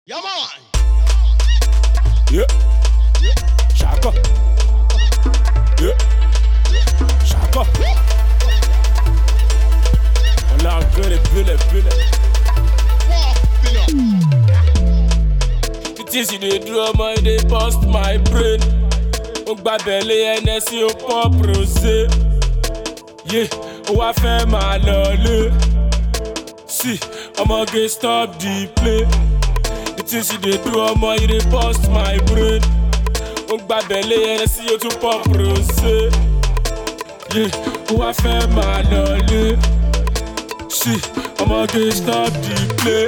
Yeah, man. Yeah. Shaka. Yeah. Shaka. On a good bullet. It is the drama, they bust my brain. On gba belly NSC au pop rosé. Yeah, on va faire ma lolé. Si, I'ma get stop the play. The things you dey do, I'ma you dey bust my brain. On gba belly NSC au tout pop rosé. Yeah, on va faire ma lolé. Si, I'ma get stop the play.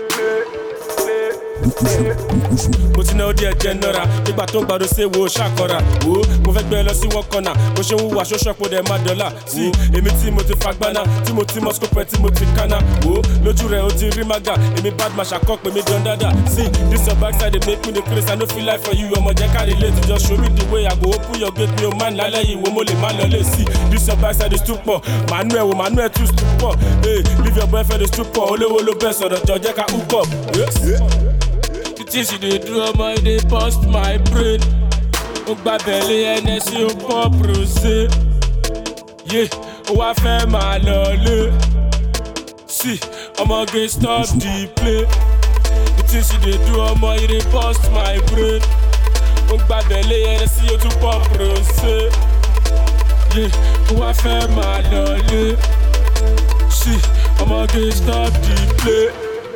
Mo ti náà díẹ̀ general nígbà tó ń gbàdó ṣe wo ṣàkọra wo mo fẹ́ gbé lọ sí wọn kọ́nà bó ṣe ń wúwa ṣóṣọ́pọ̀ dẹ̀ má dọ́là sí èmi tí mo ti fagbáná tí mo ti mọ́skópẹ́ tí mo ti kánná wo lójú rẹ̀ ó ti rí mága èmi bad man ṣàkọ́ pé mi dán dáadáa sí this your backside dey make me dey craze I no feel like for you ọmọ jẹ́ ká relate just show me the way I go open your gate mi ò man lálẹ́ yìí wo mo lè má lọlé sí this your backside dey stupor Manuel too stupor hey leave your boyfriend dey stupor olówó ló bẹ́ sọ̀rọ̀ jọ jẹ́ ká hook up. The things you dey do, I'ma you dey bust my brain. Ó gba belly NSC ó pop rosé. Yeah, ó wá fẹ́ máa lọlé. See, I'ma get stop the play. The things you dey do, I'ma you dey bust my brain. Ó gba belly NSC ó tún pop rosé. Yeah, ó wá fẹ́ máa lọlé. See, I'ma get stop the play.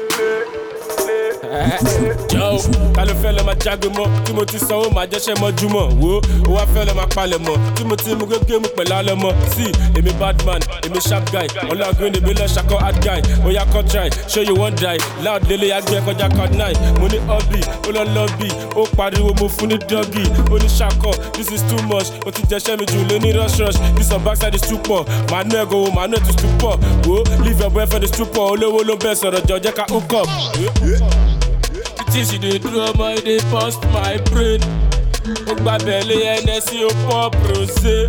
Yo, ta ló fẹ́ lọ máa jágbe mọ́ tí mo ti sanwó máa jẹ́ṣẹ́ mọ́júmọ́ wo ó wá fẹ́ lọ máa palẹ̀ mọ́ tí mo ti mú gégé mú pẹ̀lú alẹ́ mọ́ sí èmi bad man èmi sharp guy ọlọ́gbìn èmi lọ ṣakọ́ hard guy ó yá kọ́ try show you one die loud lélẹ̀ agbẹ́ kọjá card 9 mo ní hobby ó lọ lọ́bì ó pariwo mo fún ní doggy ó ní ṣakọ́ this is too much ó ti jẹ́ṣẹ́ mi jù lé ní rush this on backside is stupor Manuel go Manuel too stupor wo leave your boyfriend is stupor olówó ló bẹ́ sọ̀rọ̀ jọ jẹ́ ká hook up. Things you dey do, I'ma you dey bust my brain. Ó gba belly NSC ó pop rosé.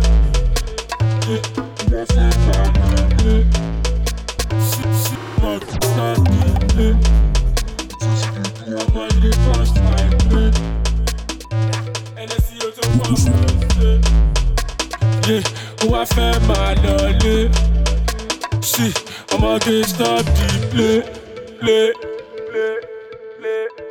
Ó wá fẹ́ máa lọlé. Sí, I'ma get stop the play.